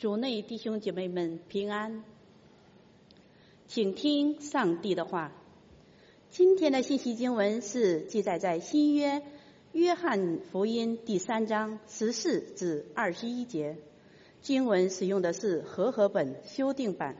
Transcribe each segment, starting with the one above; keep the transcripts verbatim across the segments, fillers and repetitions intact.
主内弟兄姐妹们平安，请听上帝的话。今天的信息经文是记载在新约约翰福音第三章十四至二十一节，经文使用的是和合本修订版。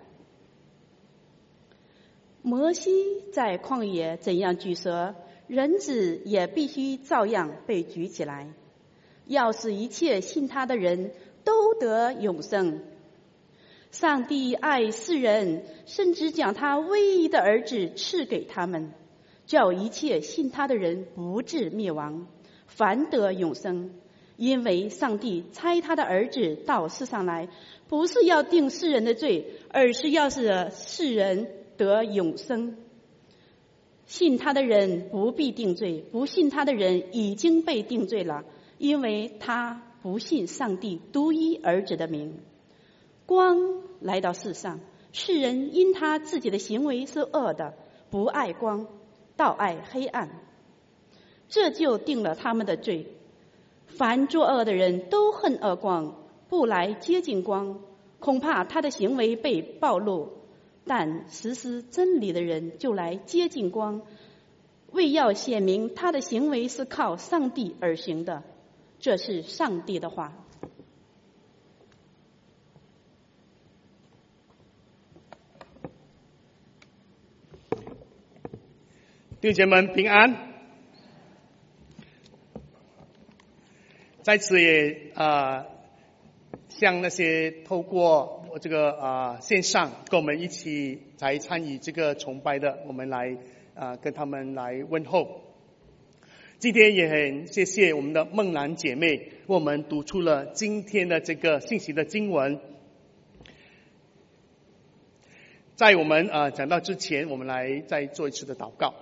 摩西在旷野怎样举蛇，人子也必须照样被举起来，要使一切信他的人都得永生。上帝爱世人，甚至将他唯一的儿子赐给他们，叫一切信他的人不至灭亡，反得永生。因为上帝差他的儿子到世上来，不是要定世人的罪，而是要使世人得永生。信他的人不必定罪，不信他的人已经被定罪了，因为他不信上帝独一儿子的名。光来到世上，世人因他自己的行为是恶的，不爱光，倒爱黑暗，这就定了他们的罪。凡作恶的人都恨恶光，不来接近光，恐怕他的行为被暴露。但实施真理的人就来接近光，为要显明他的行为是靠上帝而行的。这是上帝的话。 弟兄姐妹们平安。在此也啊、呃，向那些透过这个啊、呃、线上跟我们一起来参与这个崇拜的，我们来啊、呃、跟他们来问候。今天也很谢谢我们的梦兰姐妹为我们读出了今天的这个信息的经文。在我们啊、呃、讲到之前，我们来再做一次的祷告。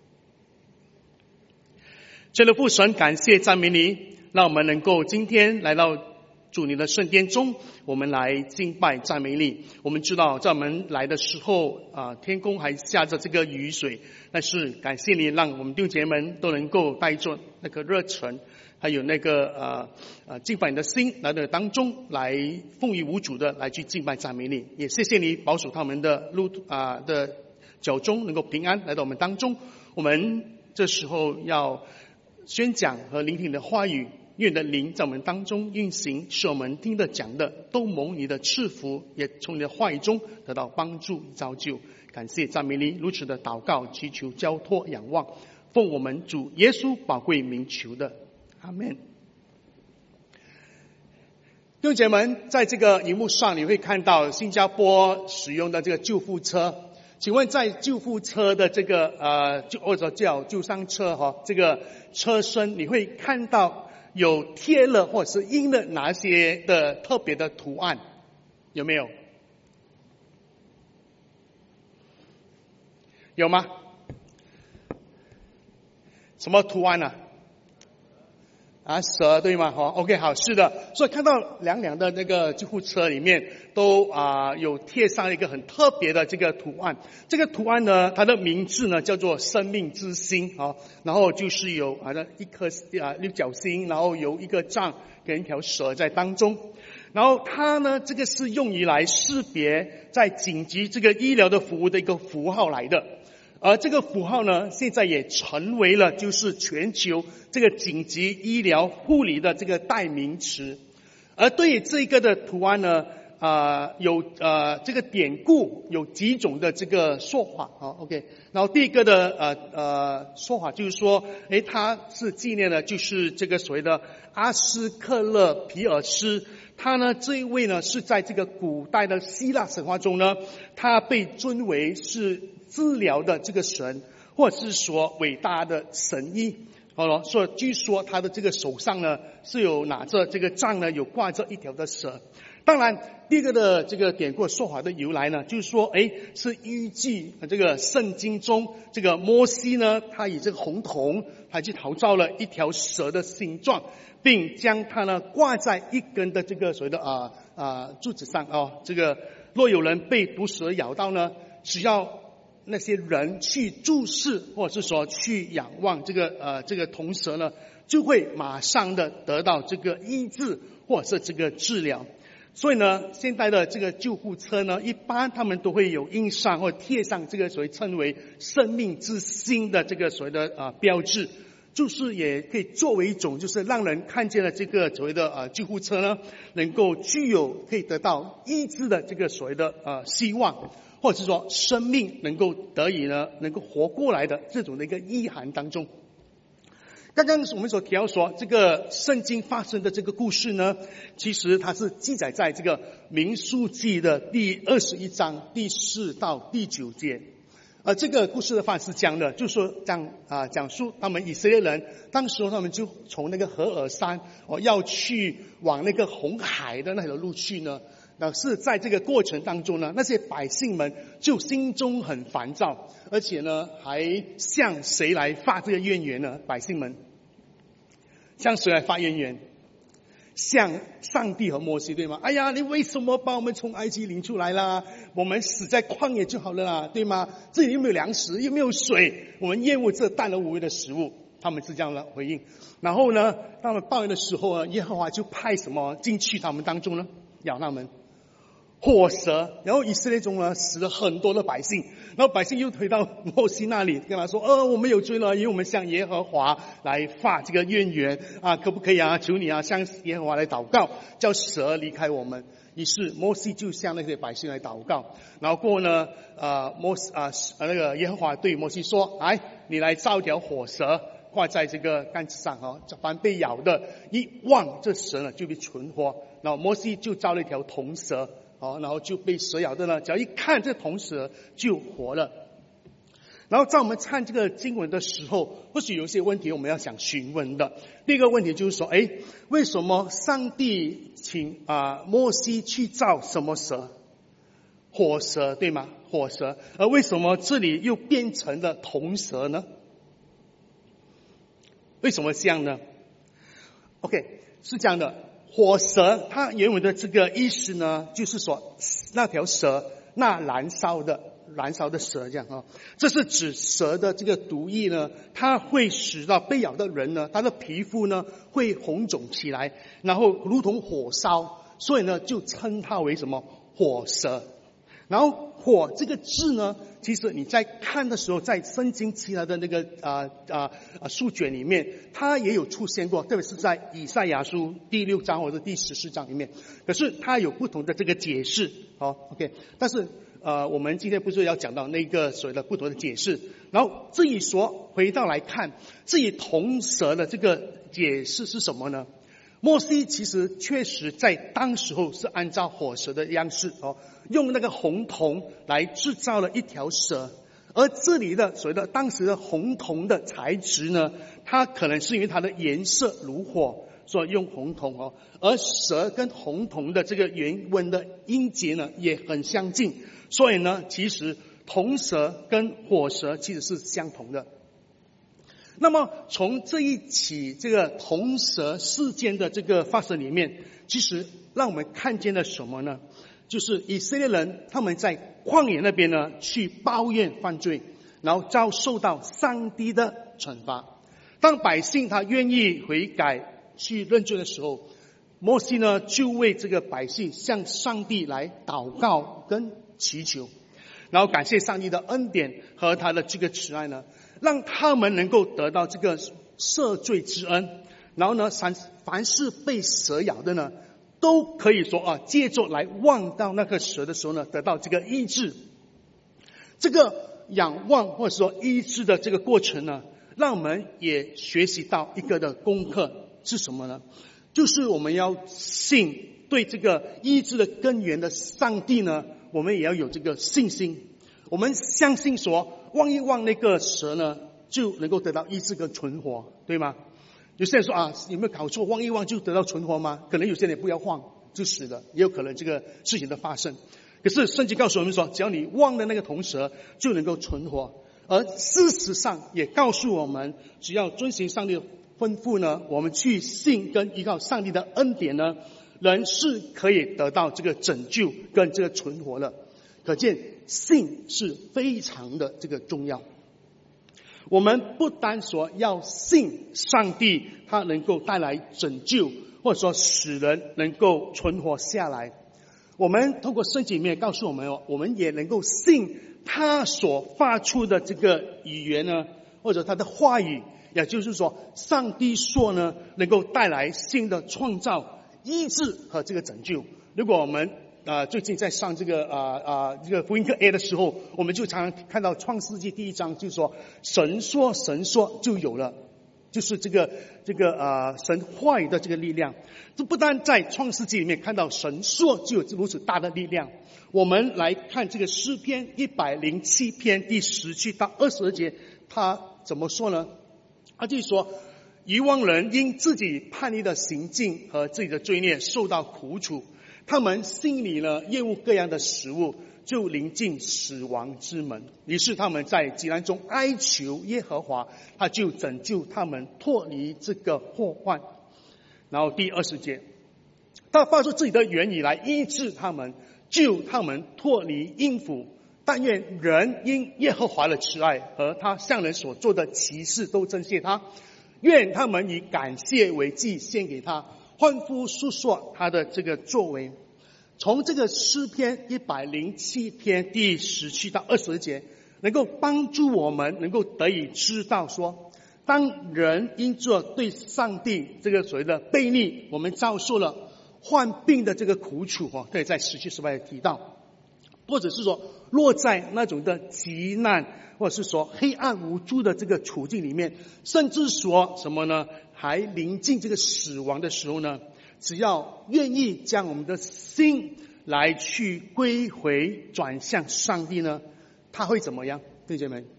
真的父神，感谢赞美你，让我们能够今天来到主你的圣殿中，我们来敬拜赞美你。我们知道在我们来的时候啊、呃，天空还下着这个雨水，但是感谢你，让我们弟兄姐妹们都能够带着那个热忱，还有那个呃呃敬拜你的心来到当中，来风雨无阻的来去敬拜赞美你。也谢谢你保守他们的路啊、呃、的脚中能够平安来到我们当中。我们这时候要宣讲和聆听你的话语，愿你的灵在我们当中运行，使我们听的讲的都蒙你的赐福，也从你的话语中得到帮助造就。感谢赞美你，如此的祷告祈求交托仰望，奉我们主耶稣宝贵名求的，阿们。弟兄姐妹们，在这个荧幕上你会看到新加坡使用的这个救护车。请问在救护车的这个呃，就或者叫救伤车哈、哦，这个车身你会看到有贴了或者是印了哪些的特别的图案？有没有？有吗？什么图案呢、啊？啊，蛇对吗？好 ，OK， 好，是的。所以看到两辆的那个救护车里面都啊、呃、有贴上一个很特别的这个图案。这个图案呢，它的名字呢叫做生命之星啊、哦，然后就是有好像一颗啊六角星，然后有一个杖跟一条蛇在当中。然后它呢，这个是用于来识别在紧急这个医疗的服务的一个符号来的。而这个符号呢，现在也成为了就是全球这个紧急医疗护理的这个代名词。而对于这个的图案呢，呃，有呃这个典故有几种的这个说法啊 ，OK。然后第一个的呃呃说法就是说，诶，它是纪念的就是这个所谓的阿斯克勒皮尔斯。他呢，这一位呢是在这个古代的希腊神话中呢，他被尊为是治疗的这个神，或者是说伟大的神医。好了，所以据说他的这个手上呢是有拿着这个杖呢，有挂着一条的蛇。当然，第二个的这个典故说法的由来呢，就是说，诶，是依据这个圣经中这个摩西呢，他以这个红铜，他去陶造了一条蛇的形状，并将它呢挂在一根的这个所谓的啊啊柱子上哦。这个若有人被毒蛇咬到呢，只要那些人去注视或者是说去仰望这个呃这个铜蛇呢，就会马上的得到这个医治或者是这个治疗。 所以呢，现在的这个救护车呢，一般他们都会有印上或贴上这个所谓称为生命之星的这个所谓的啊、呃、标志，就是也可以作为一种就是让人看见了这个所谓的呃救护车呢，能够具有可以得到医治的这个所谓的呃希望，或者是说生命能够得以呢能够活过来的这种的一个意涵当中。刚刚我们所提到说，这个圣经发生的这个故事呢，其实它是记载在这个民数记的第二十一章第四到第九节。呃，这个故事的话是讲的，就是说讲啊、呃、讲述他们以色列人当时他们就从那个何珥山哦要去往那个红海的那条路去呢。那是在这个过程当中呢，那些百姓们就心中很烦躁，而且呢还向谁来发这个怨言呢？百姓们向谁来发怨言？向上帝和摩西，对吗？哎呀，你为什么把我们从埃及领出来啦？我们死在旷野就好了啦，对吗？这里又没有粮食，又没有水，我们厌恶这淡而无味的食物。他们是这样的回应。然后呢，他们抱怨的时候呢，耶和华就派什么进去他们当中呢？咬他们。火蛇，然后以色列中呢死了很多的百姓，然后百姓又回到摩西那里跟他说，呃我们有罪了，因为我们向耶和华来发这个怨言啊，可不可以啊？求你啊，向耶和华来祷告，叫蛇离开我们。于是摩西就向那些百姓来祷告，然后过后呢，呃摩西啊、呃、那个耶和华对摩西说，来，你来造一条火蛇，挂在这个杆子上啊，凡被咬的，一望这蛇呢就被存活。然后摩西就造了一条铜蛇。好，然后就被蛇咬的呢，只要一看这铜蛇就活了。然后在我们看这个经文的时候，或许有些问题我们要想询问的。第一个问题就是说，哎，为什么上帝请啊、呃、摩西去造什么蛇？火蛇，对吗？火蛇，而为什么这里又变成了铜蛇呢？为什么这样呢 ？OK， 是这样的。火蛇它原文的这个意思呢，就是说那条蛇，那燃烧的燃烧的蛇这样啊，这是指蛇的这个毒液呢，它会使到被咬的人呢，他的皮肤呢会红肿起来，然后如同火烧，所以呢就称它为什么火蛇。然后火这个字呢，其实你在看的时候，在圣经其他的那个啊啊啊书卷里面，它也有出现过，特别是在以赛亚书第六章或者第十四章里面。可是它有不同的这个解释，好 ，OK。但是呃，我们今天不是要讲到那个所谓的不同的解释。然后至于说回到来看，至于铜蛇的这个解释是什么呢？摩西其实确实在当时候是按照火蛇的样式哦，用那个红铜来制造了一条蛇，而这里的所谓的当时的红铜的材质呢，它可能是因为它的颜色如火，所以用红铜哦，而蛇跟红铜的这个原文的音节呢也很相近，所以呢，其实铜蛇跟火蛇其实是相同的。那么从这一起这个铜蛇事件的这个发生里面，其实让我们看见了什么呢？就是以色列人他们在旷野那边呢去抱怨犯罪，然后遭受到上帝的惩罚。当百姓他愿意悔改去认罪的时候，摩西呢就为这个百姓向上帝来祷告跟祈求，然后感谢上帝的恩典和他的这个慈爱呢，让他们能够得到这个赦罪之恩，然后呢，凡凡是被蛇咬的呢，都可以说啊，借着来望到那个蛇的时候呢，得到这个医治。这个仰望或者说医治的这个过程呢，让我们也学习到一个的功课是什么呢？就是我们要信对这个医治的根源的上帝呢，我们也要有这个信心。我们相信说，望一望那个蛇呢，就能够得到医治跟存活，对吗？有些人说啊，有没有搞错？望一望就得到存活吗？可能有些人不要望就死了，也有可能这个事情的发生。可是圣经告诉我们说，只要你望的那个铜蛇就能够存活。而事实上也告诉我们，只要遵行上帝的吩咐呢，我们去信跟依靠上帝的恩典呢，人是可以得到这个拯救跟这个存活的。可见信是非常的这个重要。我们不单说要信上帝他能够带来拯救， 或者说使人能够存活下来。我们透过圣经里面告诉我们哦，我们也能够信他所发出的这个语言呢，或者他的话语，也就是说上帝说呢能够带来新的创造、医治和这个拯救。如果我们呃最近在上这个啊啊这个福音课 A 的时候，我们就常常看到创世纪第一章，就是说神说神说就有了，就是这个这个呃神话语的这个力量。这不但在创世纪里面看到神说就有如此大的力量，我们来看这个诗篇一百零七篇第十七到二十二节，他怎么说呢？他就说愚妄人因自己叛逆的行径和自己的罪孽受到苦楚，他们心里呢厌恶各样的食物，就临近死亡之门。于是他们在急难中哀求耶和华，他就拯救他们脱离这个祸患。然后第二十节，他发出自己的言语来医治他们，救他们脱离阴府。但愿人因耶和华的慈爱和他向人所做的奇事都珍惜他，愿他们以感谢为祭献给他，欢呼述说他的这个作为。从这个诗篇一百零七篇第十七到二十节，能够帮助我们能够得以知道说，当人因着对上帝这个所谓的悖逆，我们遭受了患病的这个苦楚哦，对，在十七十八也提到，或者是说落在那种的极难，或者是说黑暗无助的这个处境里面，甚至说什么呢？还临近这个死亡的时候呢，只要愿意将我们的心来去归回转向上帝呢，他会怎么样？弟兄姐妹，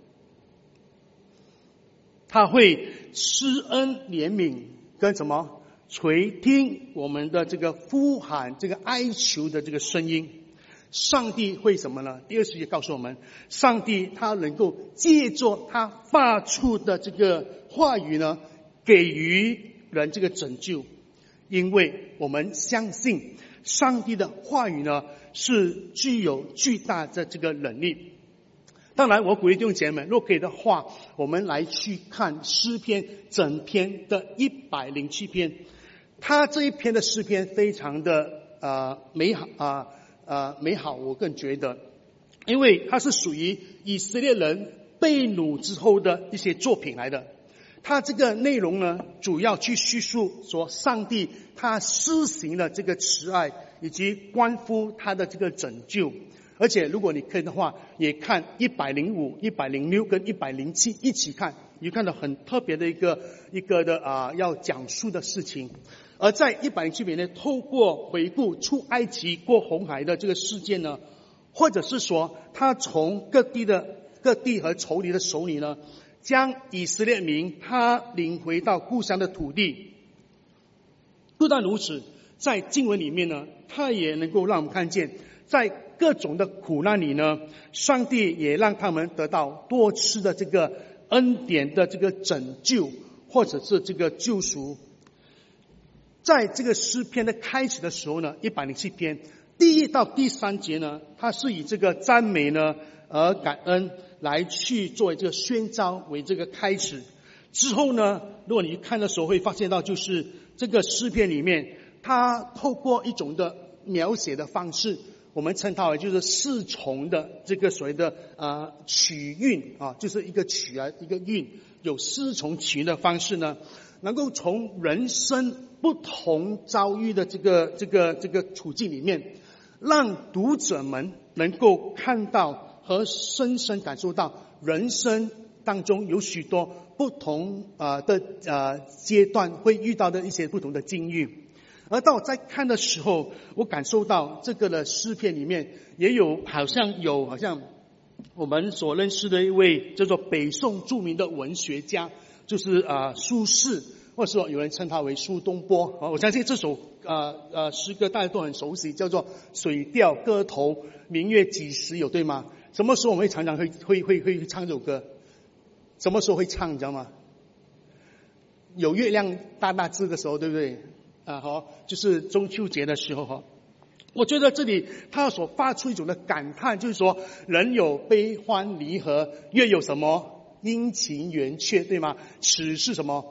他会施恩怜悯跟什么垂听我们的这个呼喊、这个哀求的这个声音。上帝会什么呢？第二十节告诉我们，上帝他能够借着他发出的这个话语呢，给予人这个拯救。因为我们相信上帝的话语呢是具有巨大的这个能力。当然我鼓励弟兄姐妹，若可以的话，我们来去看诗篇整篇的一百零七篇。他这一篇的诗篇非常的呃美好啊呃美好，我更觉得，因为它是属于以色列人被掳之后的一些作品来的。他这个内容呢，主要去叙述说上帝他施行了这个慈爱，以及关乎他的这个拯救。而且如果你可以的话，也看一百零五、一百零六跟一百零七一起看，你看到很特别的一个一个的啊、呃、要讲述的事情。而在一百零七里面，透过回顾出埃及过红海的这个事件呢，或者是说他从各地的各地和仇敌的手里呢，将以色列民他领回到故乡的土地。不但如此，在经文里面呢，他也能够让我们看见，在各种的苦难里呢，上帝也让他们得到多次的这个恩典的这个拯救，或者是这个救赎。在这个诗篇的开始的时候呢，一百零七篇第一到第三节呢，它是以这个赞美呢而感恩来去作为这个宣召为这个开始。之后呢，如果你看的时候会发现到，就是这个诗篇里面，它透过一种的描写的方式，我们称它为就是四重的这个所谓的呃曲韵啊，就是一个曲啊一个韵，有四重曲的方式呢，能够从人生不同遭遇的这个这个这个处境里面，让读者们能够看到和深深感受到人生当中有许多不同呃的呃阶段会遇到的一些不同的境遇。而当我在看的时候，我感受到这个的诗篇里面也有好像有好像我们所认识的一位叫做北宋著名的文学家，就是啊苏轼，或者说有人称他为苏东坡啊。我相信这首呃呃诗歌大家都很熟悉，叫做《水调歌头·明月几时有》，对吗？什么时候我们会常常会会会会唱这首歌？什么时候会唱？你知道吗？有月亮大大只的时候，对不对？啊，好，就是中秋节的时候哈。我觉得这里他所发出一种的感叹，就是说人有悲欢离合，月有什么阴晴圆缺，对吗？此是什么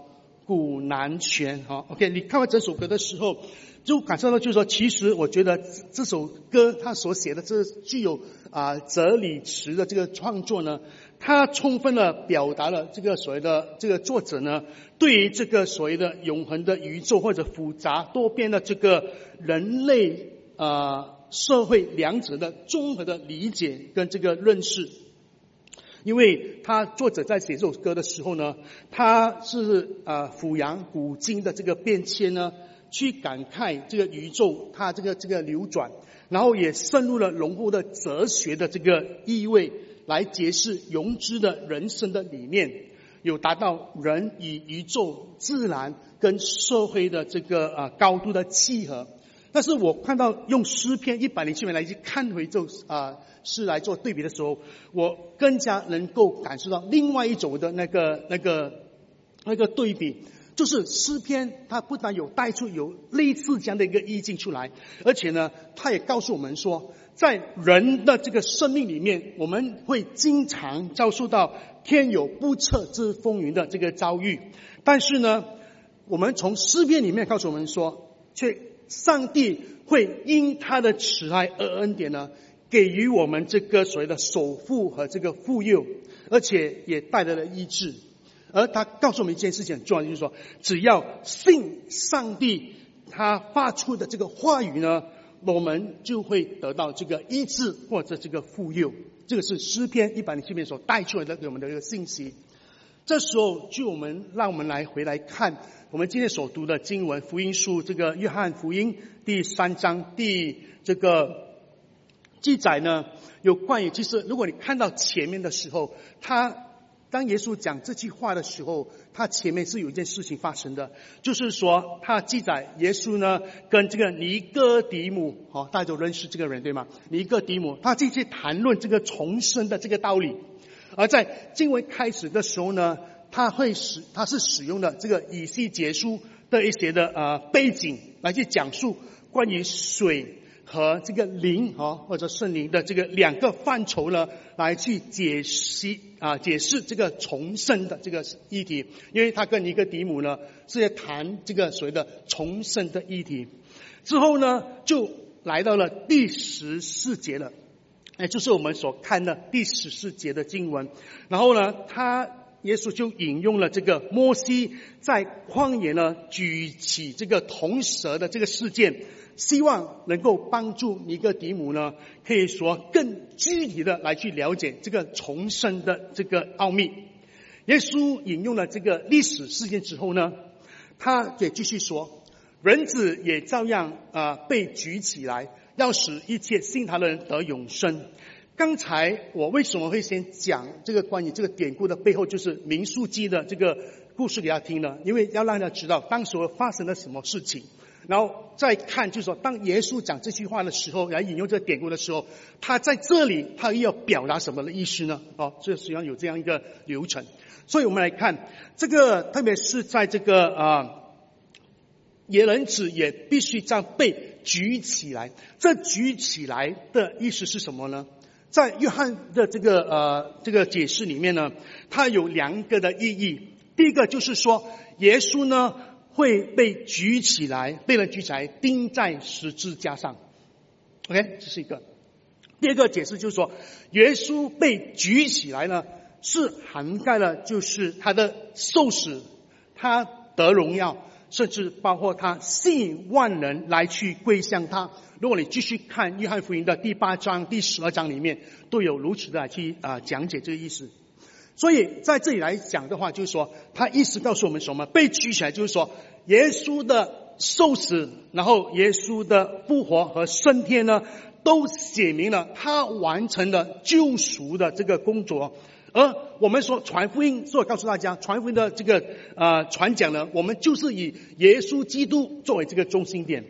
古难全哈 ，OK， 你看完这首歌的时候，就感受到就是说，其实我觉得这首歌他所写的这具有啊哲理词的这个创作呢，它充分的表达了这个所谓的这个作者呢，对于这个所谓的永恒的宇宙或者复杂多变的这个人类啊社会两者的综合的理解跟这个认识。因为他作者在写这首歌的时候呢，他是呃俯仰古今的这个变迁呢，去感慨这个宇宙它这个这个流转，然后也深入了浓厚的哲学的这个意味，来解释永知的人生的理念，有达到人与宇宙、自然跟社会的这个呃高度的契合。但是我看到用诗篇一百零七篇来去看回这啊诗来做对比的时候，我更加能够感受到另外一种的那个那个那个对比，就是诗篇它不但有带出有类似这样的一个意境出来，而且呢，它也告诉我们说，在人的这个生命里面，我们会经常遭受到天有不测之风云的这个遭遇，但是呢，我们从诗篇里面告诉我们说，却上帝会因他的慈爱而恩典呢，给予我们这个所谓的守护和这个护佑，而且也带来了医治。而他告诉我们一件事情很重要，就是说，只要信上帝他发出的这个话语呢，我们就会得到这个医治或者这个护佑。这个是诗篇一百零七篇所带出来的给我们的一个信息。这时候就我们让我们来回来看我们今天所读的经文，福音书这个约翰福音第三章第这个记载呢，有关于，其实如果你看到前面的时候，他当耶稣讲这句话的时候，他前面是有一件事情发生的，就是说他记载耶稣呢跟这个尼哥底母，哦，大家都认识这个人对吗？尼哥底母他继续谈论这个重生的这个道理。而在经文开始的时候呢，他会使他是使用的这个以西结书的一些的呃背景来去讲述关于水和这个灵啊或者圣灵的这个两个范畴呢，来去解析啊解释这个重生的这个议题。因为他跟尼哥底母呢是在谈这个所谓的重生的议题。之后呢，就来到了第十四节了。哎，就是我们所看的第十四节的经文。然后呢，他耶稣就引用了这个摩西在旷野呢举起这个铜蛇的这个事件，希望能够帮助尼哥底母呢，可以说更具体的来去了解这个重生的这个奥秘。耶稣引用了这个历史事件之后呢，他也继续说，人子也照样啊、呃、被举起来，要使一切信他的人得永生。刚才我为什么会先讲这个关于这个典故的背后，就是民数记的这个故事给他听呢？因为要让他知道当时发生了什么事情，然后再看就是说，当耶稣讲这句话的时候，来引用这个典故的时候，他在这里他要表达什么的意思呢？哦，这实际上有这样一个流程。所以我们来看这个，特别是在这个啊。也人子也必须这样被举起来。这举起来的意思是什么呢？在约翰的这个呃这个解释里面呢，它有两个的意义。第一个就是说，耶稣呢会被举起来，被人举起来钉在十字架上。OK， 这是一个。第二个解释就是说，耶稣被举起来呢，是涵盖了就是他的受死，他得荣耀，甚至包括他吸引万人来去归向他。如果你继续看约翰福音的第八章、第十二章里面，都有如此的来去啊、呃、讲解这个意思。所以在这里来讲的话，就是说，他意思告诉我们什么？被举起来就是说，耶稣的受死，然后耶稣的复活和升天呢，都写明了他完成了救赎的这个工作。而我们说传福音，所以告诉大家，传福音的这个呃传讲呢，我们就是以耶稣基督作为这个中心点，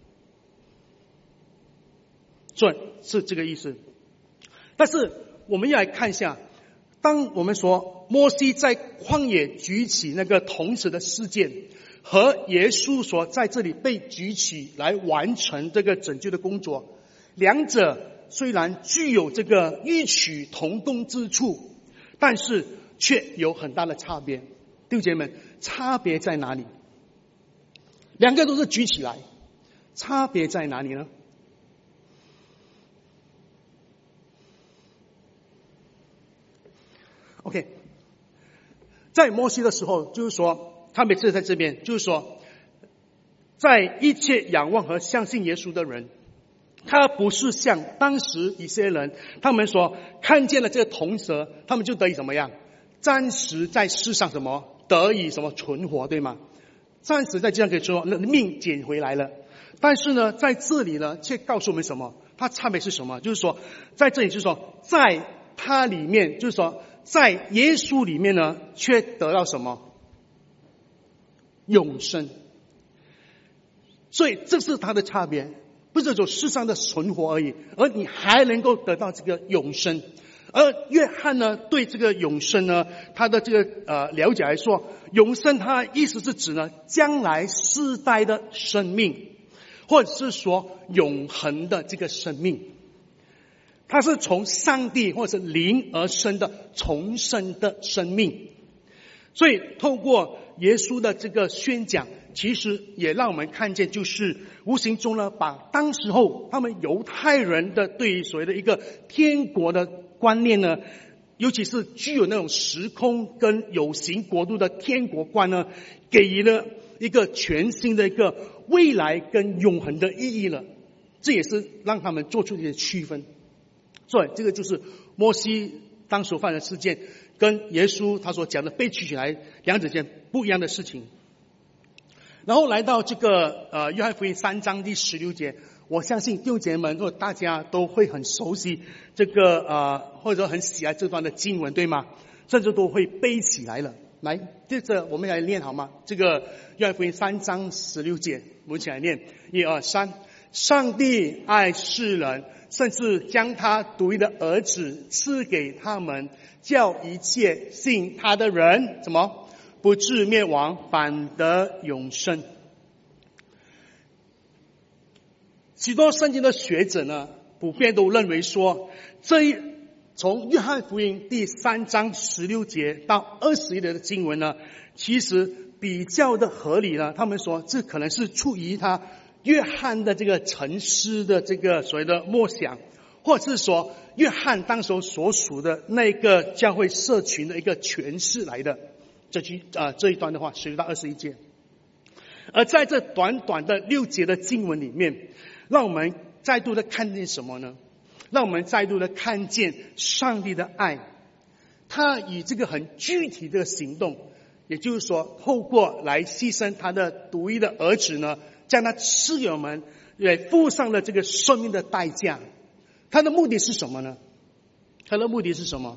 所以是这个意思。但是我们要来看一下，当我们说摩西在旷野举起那个铜蛇的事件，和耶稣所在这里被举起来完成这个拯救的工作，两者虽然具有这个异曲同工之处，但是却有很大的差别。 弟兄姐妹们，差别在哪里？两个都是举起来，差别在哪里呢？ OK， 在摩西的时候，就是说，他每次在这边，就是说，在一切仰望和相信耶稣的人，他不是像当时以色列人，他们说看见了这个铜蛇，他们就得以怎么样？暂时在世上什么得以什么存活，对吗？暂时在这样可以说命捡回来了。但是呢，在这里呢，却告诉我们什么？它差别是什么？就是说，在这里就是说，在它里面，就是说。 在耶稣里面呢，却得到什么？永生。所以这是它的差别，不是说世上的存活而已，而你还能够得到这个永生。而约翰呢，对这个永生呢，他的这个呃了解来说，永生它意思是指呢，将来世代的生命，或者是说永恒的这个生命。 它是从上帝或者灵而生的重生的生命，所以透过耶稣的这个宣讲，其实也让我们看见，就是无形中呢，把当时候他们犹太人的对于所谓的一个天国的观念呢，尤其是具有那种时空跟有形国度的天国观呢，给予了一个全新的一个未来跟永恒的意义了。这也是让他们做出一些区分。 所以这个就是摩西当所犯的事件，跟耶稣他所讲的被取起来两者间不一样的事情。然后来到这个呃约翰福音三章第十六节，我相信弟兄姐妹们，如果大家都会很熟悉这个呃或者很喜爱这段的经文，对吗？甚至都会背起来了。来，接着我们来念好吗？这个约翰福音三章十六节，我们一起来念，一二三。上帝爱世人。 甚至将他独一的儿子赐给他们，叫一切信他的人怎么不至灭亡，反得永生。许多圣经的学者呢，普遍都认为说，这一从约翰福音第三章十六节到二十一节的经文呢，其实比较的合理呢。他们说，这可能是出于他。 约翰的这个沉思的这个所谓的默想，或者是说约翰当时所属的那个教会社群的一个诠释来的。这句啊、呃、这一段的话，十六到二十一节。而在这短短的六节的经文里面，让我们再度的看见什么呢？让我们再度的看见上帝的爱，他以这个很具体的行动，也就是说，透过来牺牲他的独一的儿子呢。 将他赐给我们，也付上了这个生命的代价。他的目的是什么呢？他的目的是什么？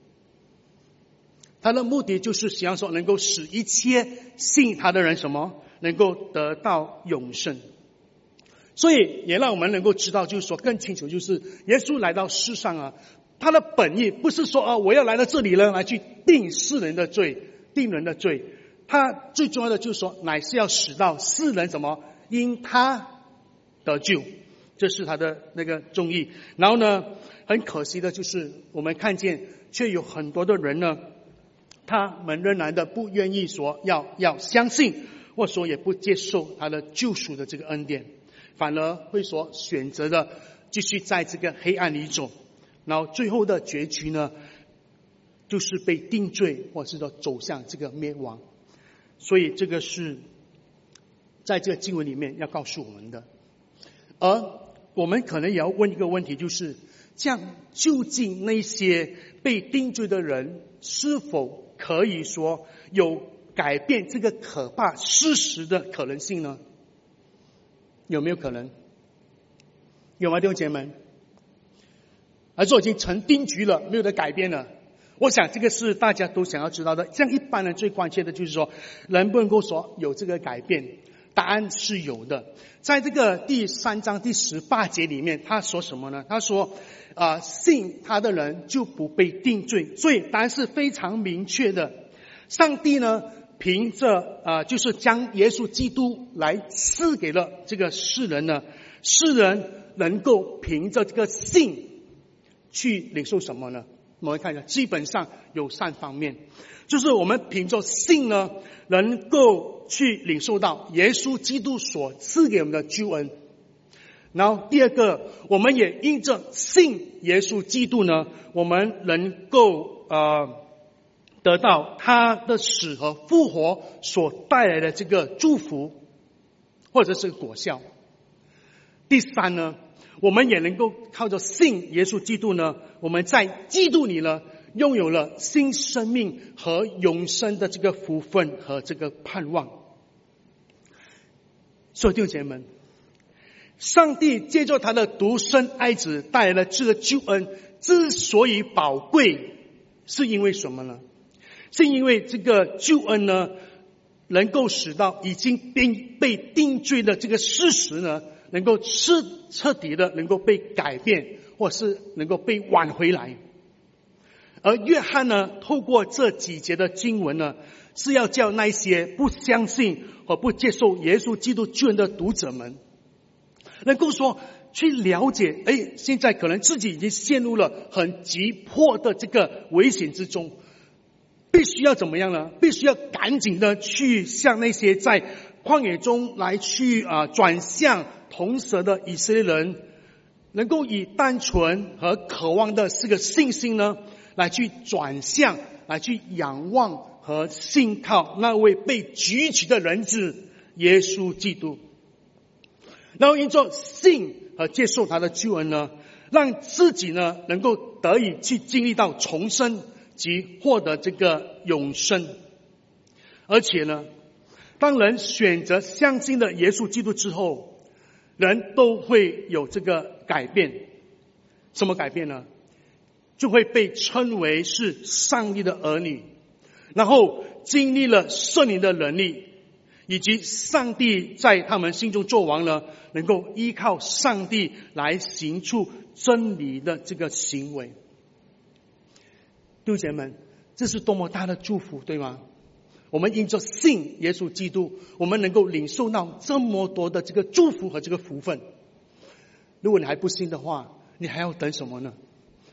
他的目的就是希望说，能够使一切信他的人什么，能够得到永生。所以也让我们能够知道，就是说更清楚，就是耶稣来到世上啊，他的本意不是说啊，我要来到这里呢，来去定世人的罪，定人的罪。他最重要的就是说，乃是要使到世人什么？ 因他得救，这是他的那个宗义。然后呢，很可惜的就是，我们看见却有很多的人呢，他们仍然的不愿意说要要相信，或者说也不接受他的救赎的这个恩典，反而会说选择的继续在这个黑暗里走，然后最后的结局呢，就是被定罪，或者是说走向这个灭亡。所以这个是。 在这个经文里面要告诉我们的，而我们可能也要问一个问题，就是这样究竟那些被定罪的人是否可以说有改变这个可怕事实的可能性呢？有没有可能？有吗，弟兄姐妹们？还是说已经成定局了，没有得改变了？我想这个是大家都想要知道的。像一般人最关切的就是说，能不能够说有这个改变？ 答案是有的，在这个第三章第十八节里面，他说什么呢？他说，啊、呃，信他的人就不被定罪，所以答案是非常明确的。上帝呢，凭着啊、呃，就是将耶稣基督来赐给了这个世人呢，世人能够凭着这个信去领受什么呢？ 我们看一下，基本上有三方面，就是我们凭着信呢，能够去领受到耶稣基督所赐给我们的救恩。然后第二个，我们也因着信耶稣基督呢，我们能够呃得到他的死和复活所带来的这个祝福，或者是果效。第三呢，我们也能够靠着信耶稣基督呢，我们在基督里呢，拥有了新生命和永生的这个福分和这个盼望。所以弟兄姐妹们，上帝借着他的独生爱子带来了这个救恩，之所以宝贵，是因为什么呢？是因为这个救恩呢，能够使到已经被被定罪的这个事实呢，能够彻彻底的能够被改变，或是能够被挽回来。而约翰呢，透过这几节的经文呢，是要叫那些不相信和不接受耶稣基督救恩的读者们，能够说去了解，哎，现在可能自己已经陷入了很急迫的这个危险之中，必须要怎么样呢？必须要赶紧的去向那些在旷野中来去啊、呃、转向铜蛇的以色列人，能够以单纯和渴望的这个信心呢，来去转向，来去仰望和信靠那位被举起的人子耶稣基督。然后因着信和接受他的救恩呢，让自己呢能够得以去经历到重生及获得这个永生。而且呢，当人选择相信的耶稣基督之后，人都会有这个改变。什么改变呢？就会被称为是上帝的儿女，然后经历了圣灵的能力，以及上帝在他们心中作王呢，能够依靠上帝来行出真理的这个行为。弟兄姐妹们，这是多么大的祝福，对吗？我们因着信耶稣基督，我们能够领受到这么多的这个祝福和这个福分。如果你还不信的话，你还要等什么呢？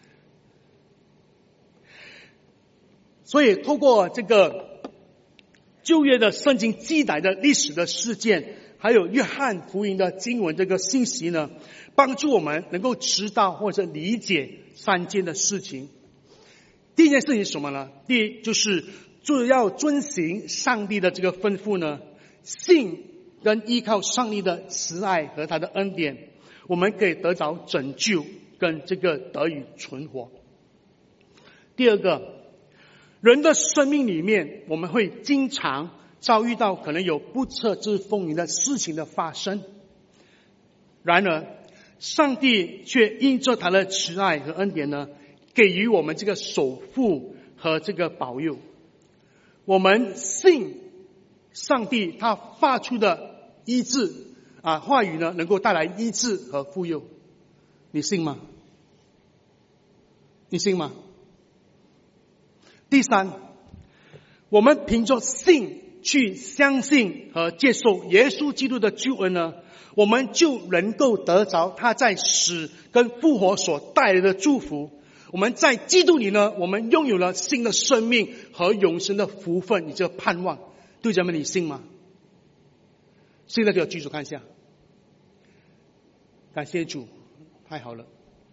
所以透过这个旧约的圣经记载的历史的事件，还有约翰福音的经文这个信息呢，帮助我们能够知道或者理解三件的事情。第一件事情是什么呢？第一就是就要遵行上帝的这个吩咐呢，信跟依靠上帝的慈爱和他的恩典，我们可以得着拯救跟这个得以存活。第二个，人的生命里面，我们会经常遭遇到可能有不测之风云的事情的发生，然而上帝却因着他的慈爱和恩典呢，给予我们这个守护和这个保佑。我们信上帝他发出的医治啊话语呢，能够带来医治和富有。你信吗？你信吗？第三，我们凭着信去相信和接受耶稣基督的救恩呢，我们就能够得着他在死跟复活所带来的祝福。我们在基督里呢，我们拥有了新的生命和永生的福分，你这个盼望。弟兄们，你信吗？现在给我举手看一下。感谢主，太好了。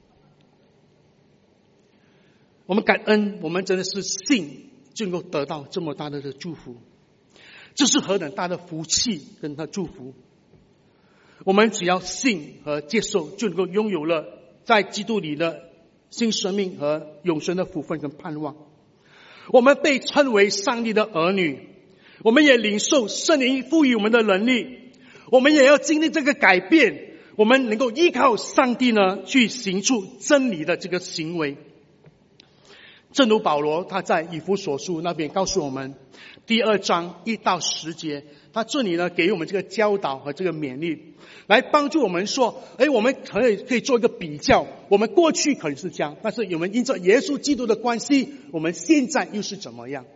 我们感恩，我们真的是信就能够得到这么大的祝福，这是何等大的福气跟他祝福。我们只要信和接受，就能够拥有了在基督里的新生命和永生的福分跟盼望。我们被称为上帝的儿女，我们也领受圣灵赋予我们的能力，我们也要经历这个改变，我们能够依靠上帝呢，去行出真理的这个行为。正如保罗他在以弗所书那边告诉我们，第二章一到十节，他这里呢给我们这个教导和这个勉励，来帮助我们说，哎，我们可以可以做一个比较，我们过去可能是这样，但是我们因着耶稣基督的关系，我们现在又是怎么样？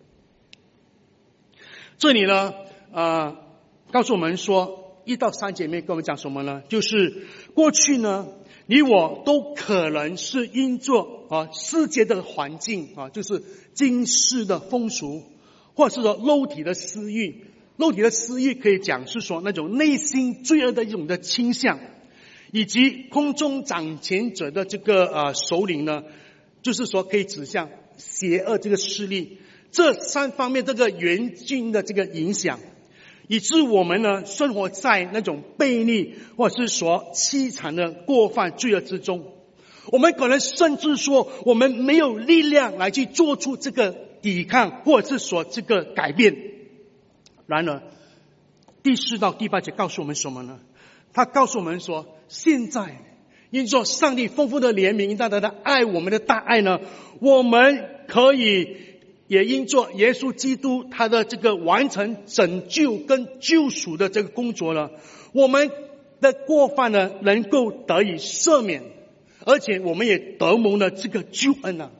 这里呢，呃，告诉我们说，一到三节里面跟我们讲什么呢？就是过去呢， 你我都可能是因着啊世界的环境啊，就是今世的风俗，或者是说肉体的私欲。肉体的私欲可以讲是说那种内心罪恶的一种的倾向，以及空中掌权者的这个呃首领呢，就是说可以指向邪恶这个势力。这三方面这个严峻的这个影响，以致我们呢生活在那种悖逆或者是说凄惨的过犯罪恶之中。我们可能甚至说我们没有力量来去做出这个抵抗，或者是说这个改变。然而第四到第八节告诉我们什么呢？他告诉我们说，现在因着上帝丰富的怜悯，因着他的爱，我们的大爱呢，我们可以也因着耶稣基督他的这个完成拯救跟救赎的这个工作呢，我们的过犯呢能够得以赦免，而且我们也得蒙了这个救恩啊。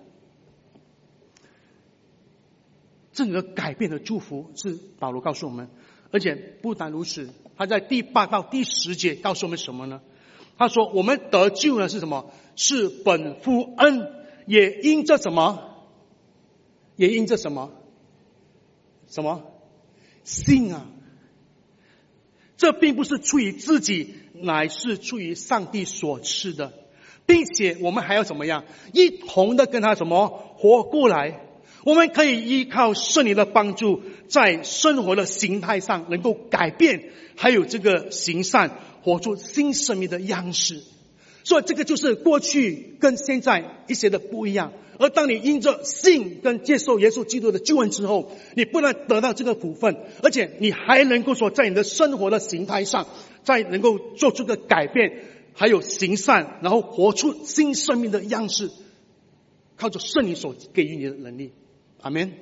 这个改变的祝福是保罗告诉我们，而且不单如此，他在第八到第十节告诉我们什么呢？他说我们得救呢是什么？是本乎恩，也因着什么？也因着什么？什么？信啊！这并不是出于自己，乃是出于上帝所赐的，并且我们还要怎么样？一同的跟他什么活过来。我们可以依靠圣灵的帮助，在生活的形态上能够改变，还有这个行善，活出新生命的样式。所以这个就是过去跟现在一些的不一样。而当你因着信跟接受耶稣基督的救恩之后，你不但得到这个福分，而且你还能够说在你的生活的形态上，再能够做出个改变，还有行善，然后活出新生命的样式，靠着圣灵所给予你的能力。阿们。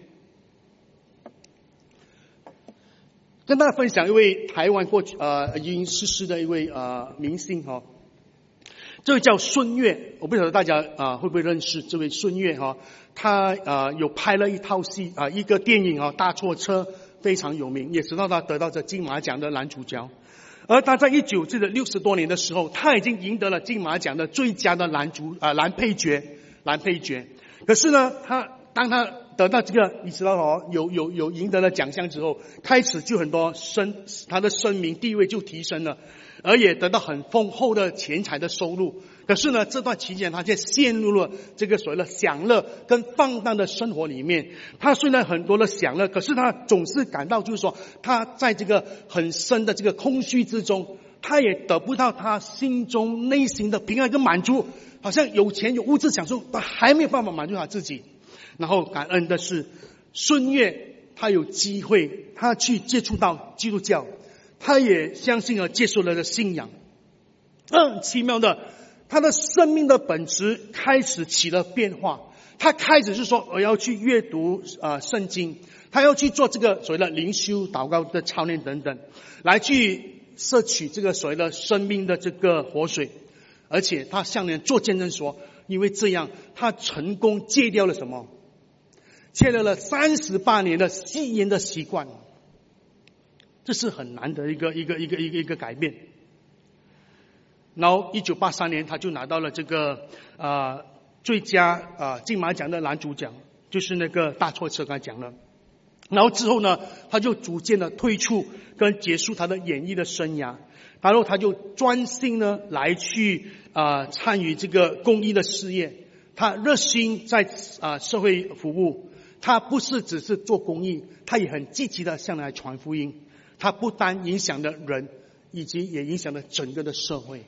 跟大家分享一位台湾过去呃已经逝世的一位呃明星哈、哦，这位叫孙越，我不晓得大家啊、呃、会不会认识这位孙越哈、哦？他呃有拍了一套戏啊、呃、一个电影啊、哦《大错车》，非常有名，也知道他得到这金马奖的男主角。而他在一九这个六十多年的时候，他已经赢得了金马奖的最佳的男主啊、呃、男配角男配角。可是呢，他当他得到这个，你知道哦，有有有赢得了奖项之后，开始就很多声，他的声名地位就提升了，而也得到很丰厚的钱财的收入。可是呢，这段期间他却陷入了这个所谓的享乐跟放荡的生活里面。他虽然很多的享乐，可是他总是感到就是说，他在这个很深的这个空虚之中，他也得不到他心中内心的平安跟满足。好像有钱有物质享受，他还没有办法满足他自己。然后感恩的是，孙越他有机会，他去接触到基督教，他也相信了接受了的信仰。很奇妙的，他的生命的本质开始起了变化。他开始是说，我要去阅读啊、呃、圣经，他要去做这个所谓的灵修、祷告的操练等等，来去摄取这个所谓的生命的这个活水。而且他向人做见证说，因为这样，他成功戒掉了什么？戒掉了三十八年的吸烟的习惯，这是很难的一个一个一个一个一个改变。然后一九八三年他就拿到了这个呃最佳呃金马奖的男主角，就是那个大错车刚才讲了。然后之后呢，他就逐渐的退出跟结束他的演艺的生涯，然后他就专心呢来去啊、呃、参与这个公益的事业。他热心在啊、呃、社会服务。他不是只是做公益，他也很积极的向来传福音。他不单影响了人，以及也影响了整个的社会。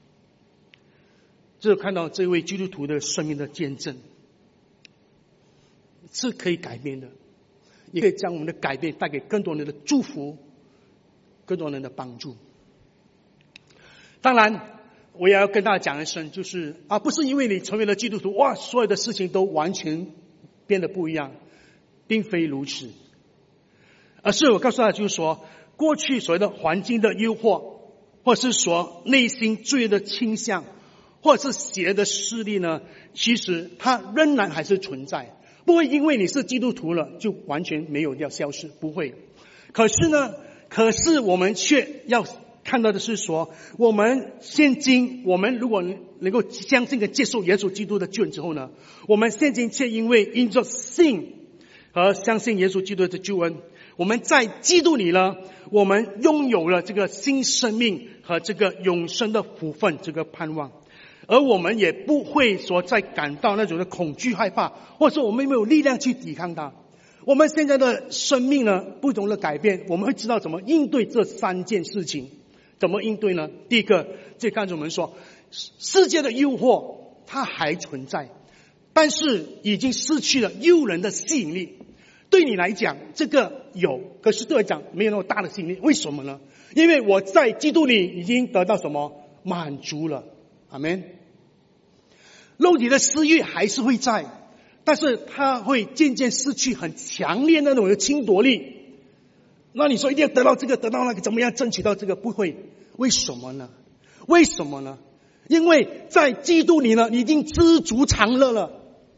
这看到这位基督徒的生命的见证，是可以改变的，也可以将我们的改变带给更多人的祝福，更多人的帮助。当然，我也要跟大家讲一声，就是啊，不是因为你成为了基督徒，哇，所有的事情都完全变得不一样，并非如此。而是我告诉大家，就是说，过去所谓的环境的诱惑，或者是说内心罪的倾向，或者是邪的势力呢，其实它仍然还是存在，不会因为你是基督徒了就完全没有要消失，不会。可是呢，可是我们却要看到的是说，我们现今我们如果能够相信跟接受耶稣基督的救恩之后呢，我们现今却因为因着信和相信耶稣基督的救恩，我们在基督里呢，我们拥有了这个新生命和这个永生的福分，这个盼望。而我们也不会说再感到那种的恐惧害怕，或者说我们没有力量去抵抗它。我们现在的生命呢，不同的改变，我们会知道怎么应对这三件事情。怎么应对呢？第一个，就刚才我们说，世界的诱惑它还存在，但是已经失去了诱人的吸引力。对你来讲，这个有，可是对我来讲没有那么大的吸引力。为什么呢？因为我在基督里已经得到什么？满足了。阿们。肉体的私欲还是会在，但是它会渐渐失去很强烈的那种的侵夺力。那你说一定要得到这个，得到那个，怎么样争取到这个？不会。为什么呢？为什么呢？因为在基督里呢，你已经知足常乐了。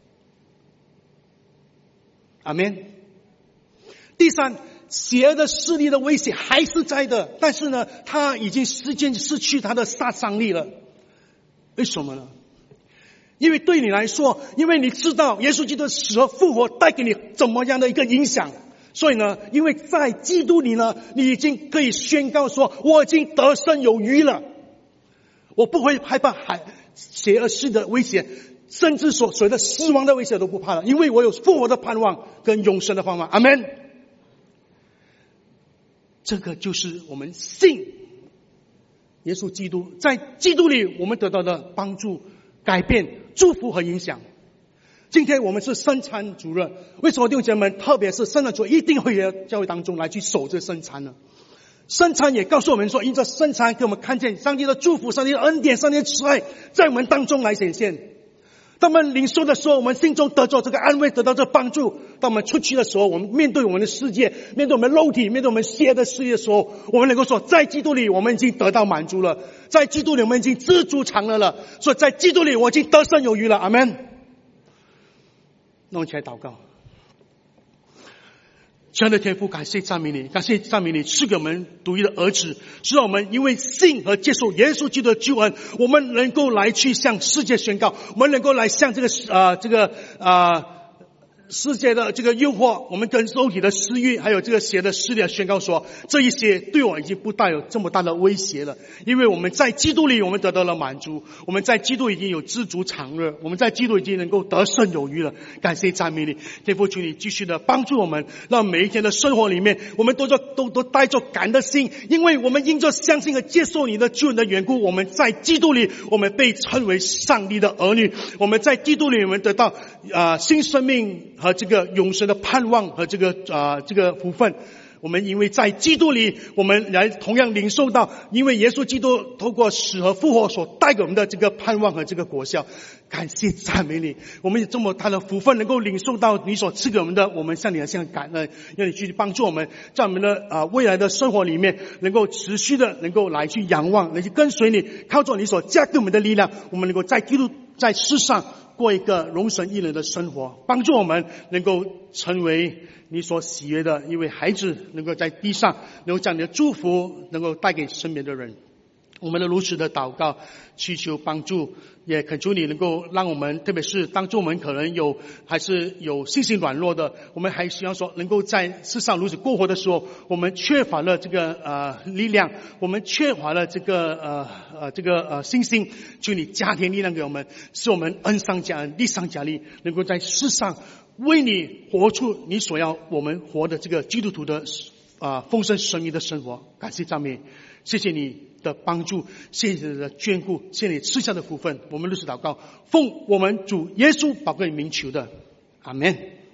阿们。第三，邪恶的势力的威胁还是在的，但是呢，它已经逐渐失去它的杀伤力了。为什么呢？因为对你来说，因为你知道耶稣基督的死和复活带给你怎么样的一个影响，所以呢，因为在基督里呢，你已经可以宣告说，我已经得胜有余了。我不会害怕海邪恶势的威胁，甚至所所谓的死亡的威胁都不怕了，因为我有复活的盼望跟永生的盼望。阿们。这个就是我们信耶稣基督，在基督里我们得到的帮助、改变、祝福和影响。今天我们是圣餐主日，为什么弟兄姐妹们，特别是圣餐主日一定会在教会当中来去守这圣餐呢？圣餐也告诉我们说，因着圣餐给我们看见上帝的祝福、上帝的恩典、上帝的慈爱在我们当中来显现。当我们领受的时候，我们心中得到这个安慰，得到这个帮助。当我们出去的时候，我们面对我们的世界，面对我们肉体，面对我们邪的世界的时候，我们能够说，在基督里我们已经得到满足了，在基督里我们已经知足常乐了，所以在基督里我已经得胜有余了。阿们。那我们起来祷告。亲爱的天父，感谢赞美你，感谢赞美你赐给我们独一的儿子，使我们因为信和接受耶稣基督的救恩，我们能够来去向世界宣告，我们能够来向这个啊、呃、这个啊。呃世界的这个诱惑，我们跟肉体的私欲，还有这个邪的势力宣告说，这一些对我已经不带有这么大的威胁了，因为我们在基督里我们得到了满足，我们在基督已经有知足常乐，我们在基督已经能够得胜有余了。感谢赞美你，天父，求你继续的帮助我们，让每一天的生活里面我们都都都带着感的心，因为我们因着相信和接受你的救恩的缘故，我们在基督里我们被称为上帝的儿女，我们在基督里我们得到啊、呃、新生命和这个永生的盼望和这个啊、呃、这个福分。我们因为在基督里，我们来同样领受到，因为耶稣基督透过死和复活所带给我们的这个盼望和这个果效。感谢赞美你，我们有这么大的福分能够领受到你所赐给我们的，我们向你的向感恩，让你去帮助我们，在我们的啊、呃、未来的生活里面，能够持续的能够来去仰望，来去跟随你，靠着你所加给我们的力量，我们能够在基督在世上过一个荣神益人的生活，帮助我们能够成为你所喜悦的一位孩子，能够在地上能够将你的祝福能够带给身边的人。我们的如此的祷告，祈求帮助，也恳求你能够让我们，特别是当中我们可能有还是有信心软弱的，我们还希望说能够在世上如此过活的时候，我们缺乏了这个呃力量，我们缺乏了这个呃呃这个呃信心，求你加添力量给我们，使我们恩上加恩，力上加力，能够在世上为你活出你所要我们活的这个基督徒的啊、呃、丰盛生命的生活。感谢赞美，谢谢你的帮助，谢谢你的眷顾，谢谢你赐下的福分，我们如此祷告，奉我们主耶稣宝贵名求的，阿们。